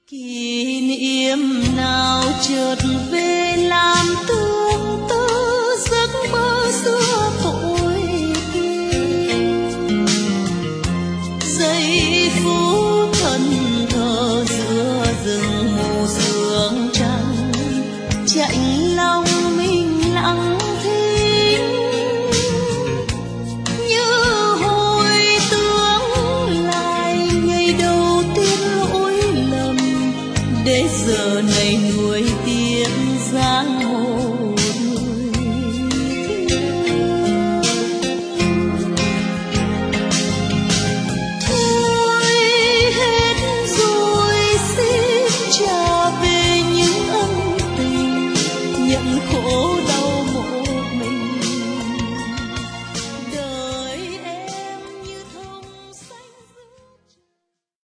Kỷ niệm nào chợt về làm tương tư giấc mơ xưa tuổi kia, giây phút thân thờ giữa rừng mù sương trắng, chạnh lòng mình lặng thinh như hồi tưởng lại ngày đầu tiên lỗi lầm, để giờ này